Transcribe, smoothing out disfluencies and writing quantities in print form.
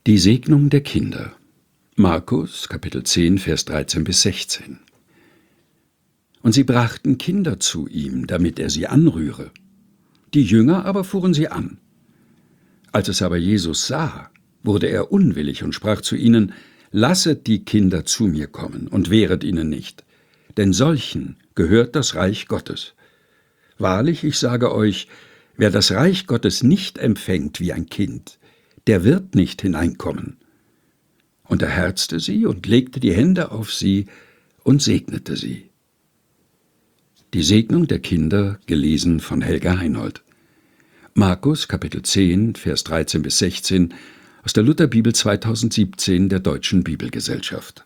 Die Segnung der Kinder. Markus, Kapitel 10, Vers 13 bis 16. Und sie brachten Kinder zu ihm, damit er sie anrühre. Die Jünger aber fuhren sie an. Als es aber Jesus sah, wurde er unwillig und sprach zu ihnen: Lasset die Kinder zu mir kommen und wehret ihnen nicht, denn solchen gehört das Reich Gottes. Wahrlich, ich sage euch, wer das Reich Gottes nicht empfängt wie ein Kind, der wird nicht hineinkommen. Und er herzte sie und legte die Hände auf sie und segnete sie. Die Segnung der Kinder, gelesen von Helga Heinold. Markus, Kapitel 10, Vers 13 bis 16, aus der Lutherbibel 2017 der Deutschen Bibelgesellschaft.